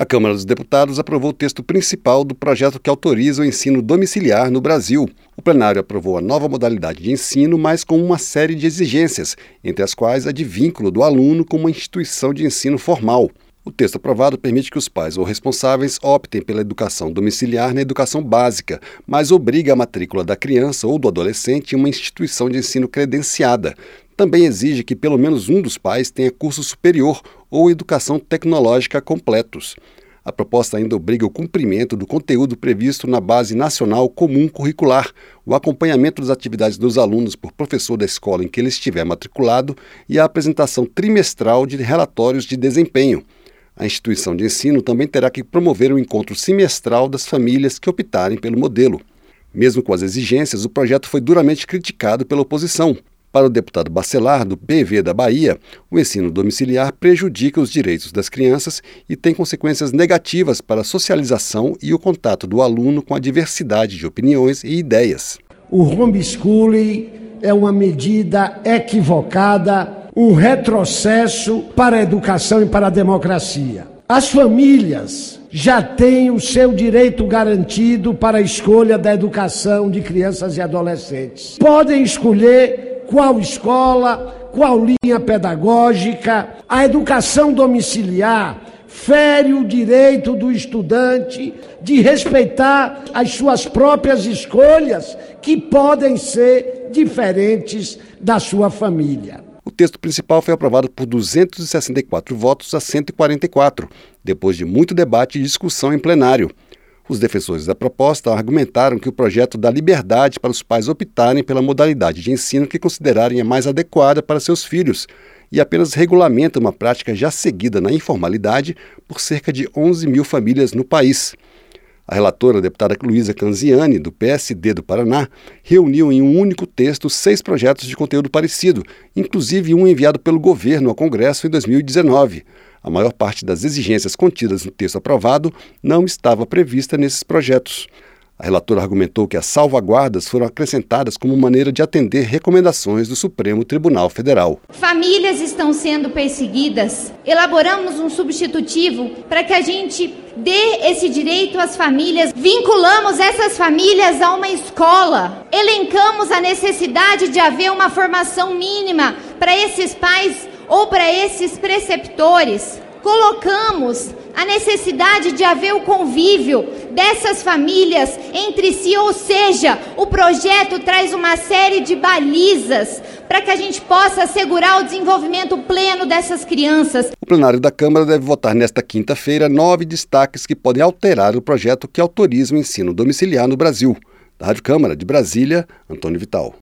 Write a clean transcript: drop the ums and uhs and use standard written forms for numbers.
A Câmara dos Deputados aprovou o texto principal do projeto que autoriza o ensino domiciliar no Brasil. O plenário aprovou a nova modalidade de ensino, mas com uma série de exigências, entre as quais a de vínculo do aluno com uma instituição de ensino formal. O texto aprovado permite que os pais ou responsáveis optem pela educação domiciliar na educação básica, mas obriga a matrícula da criança ou do adolescente em uma instituição de ensino credenciada. Também exige que pelo menos um dos pais tenha curso superior ou educação tecnológica completos. A proposta ainda obriga o cumprimento do conteúdo previsto na Base Nacional Comum Curricular, o acompanhamento das atividades dos alunos por professor da escola em que ele estiver matriculado e a apresentação trimestral de relatórios de desempenho. A instituição de ensino também terá que promover o encontro semestral das famílias que optarem pelo modelo. Mesmo com as exigências, o projeto foi duramente criticado pela oposição. Para o deputado Bacelar, do PV da Bahia, o ensino domiciliar prejudica os direitos das crianças e tem consequências negativas para a socialização e o contato do aluno com a diversidade de opiniões e ideias. O homeschooling é uma medida equivocada, um retrocesso para a educação e para a democracia. As famílias já têm o seu direito garantido para a escolha da educação de crianças e adolescentes. Podem escolher qual escola, qual linha pedagógica. A educação domiciliar fere o direito do estudante de respeitar as suas próprias escolhas, que podem ser diferentes da sua família. O texto principal foi aprovado por 264 votos a 144, depois de muito debate e discussão em plenário. Os defensores da proposta argumentaram que o projeto dá liberdade para os pais optarem pela modalidade de ensino que considerarem a mais adequada para seus filhos e apenas regulamenta uma prática já seguida na informalidade por cerca de 11 mil famílias no país. A relatora, a deputada Luísa Canziani, do PSD do Paraná, reuniu em um único texto 6 projetos de conteúdo parecido, inclusive um enviado pelo governo ao Congresso em 2019. A maior parte das exigências contidas no texto aprovado não estava prevista nesses projetos. A relatora argumentou que as salvaguardas foram acrescentadas como maneira de atender recomendações do Supremo Tribunal Federal. Famílias estão sendo perseguidas. Elaboramos um substitutivo para que a gente dê esse direito às famílias. Vinculamos essas famílias a uma escola. Elencamos a necessidade de haver uma formação mínima para esses pais ou para esses preceptores. Colocamos a necessidade de haver o convívio dessas famílias entre si, ou seja, o projeto traz uma série de balizas para que a gente possa assegurar o desenvolvimento pleno dessas crianças. O plenário da Câmara deve votar nesta quinta-feira 9 destaques que podem alterar o projeto que autoriza o ensino domiciliar no Brasil. Da Rádio Câmara de Brasília, Antônio Vital.